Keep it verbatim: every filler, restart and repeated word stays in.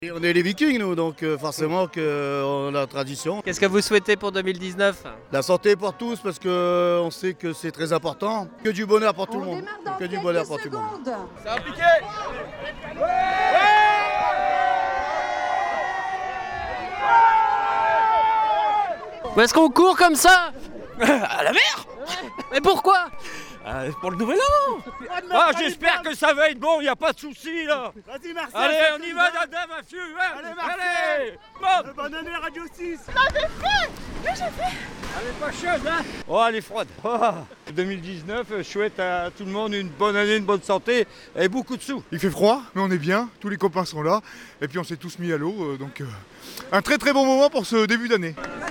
Et on est les Vikings, nous, donc euh, forcément qu'on a la tradition. Qu'est-ce que vous souhaitez pour deux mille dix-neuf? La santé pour tous, parce qu'on sait que c'est très important. Que du bonheur pour tout le monde. Que du bonheur pour tout le monde. Ça a piqué. Où est-ce qu'on court comme ça? À la mer. Mais pourquoi? Euh, Pour le nouvel an. Ah, j'espère que ça va être bon, il n'y a pas de souci là. Vas-y Marcel. Allez, on y va, Dada, mafieux. Allez, Marcel. Allez, bon. Bonne année Radio six. Elle est pas chaude, hein. Oh, elle est froide. Oh. deux mille dix-neuf, je souhaite à tout le monde une bonne année, une bonne santé et beaucoup de sous. Il fait froid, mais on est bien, tous les copains sont là, et puis on s'est tous mis à l'eau, euh, donc euh, un très très bon moment pour ce début d'année.